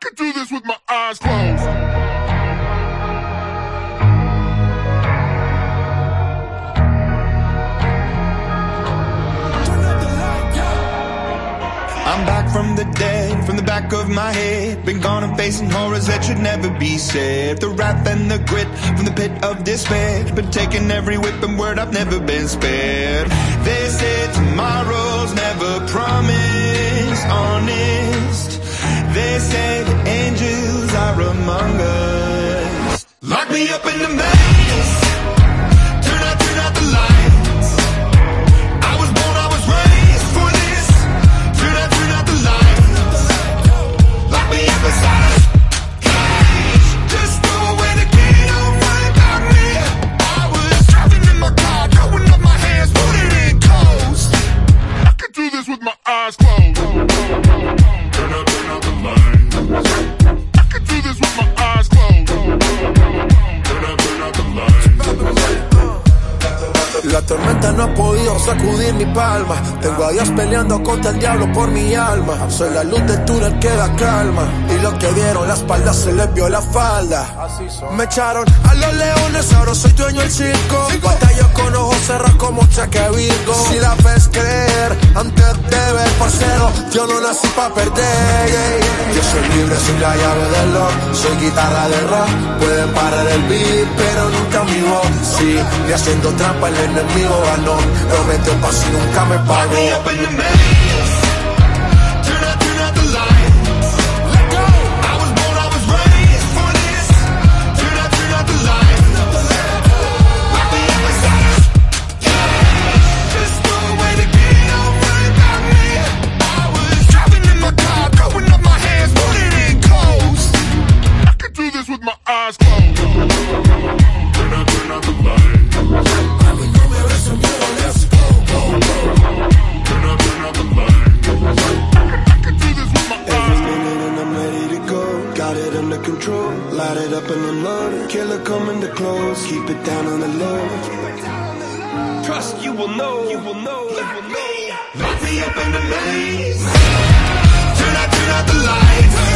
could do this with my eyes closed. I'm back from the dead, from the back of my head. Been gone and facing horrors that should never be said. The wrath and the grit from the pit of despair. Been taking every whip and word, I've never been spared. They say tomorrow's never promised, honest. They say the angels are among us. Lock me up in the maze. Turn out the lights. I was born, I was raised for this. Turn out the lights. Lock me up inside a cage. Just throw away the key, don't worry about me. I was driving in my car, throwing up my hands, put it in closed. I could do this with my eyes closed. Turn out the lights. I could do this with my eyes closed. Turn out the lights. La tormenta no ha podido sacudir mi palma. Tengo a Dios peleando contra el diablo por mi alma. Soy la luz del túnel que da calma. Y los que dieron la espalda se les vio la falda. Me echaron a los leones, ahora soy dueño del circo. Batallo con ojos cerrados como Cheque Virgo. Si la ves creer antes de ver, parcero, yo no nací pa' perder. Yo soy libre, soy la llave del lock. Soy guitarra de rock. Pueden parar el beat, pero nunca mi voz. Sí, y haciendo trampa el enemigo ganó. Prometió paz y nunca me pagó. Lock me up in the maze. Turn out the lights. Let go. I was born, I was raised for this. Turn out the lights. Lock me up inside a cage. Just throw away the key, don't worry about me. I was driving in my car, throwing up my hands, put it in closed. I could do this with my eyes closed. Turn out the lights. Control, light it up and unload. Killer coming to close, keep it down on the low. Trust you will know, you will know, you will know. Lock me up in the maze. Turn out the lights.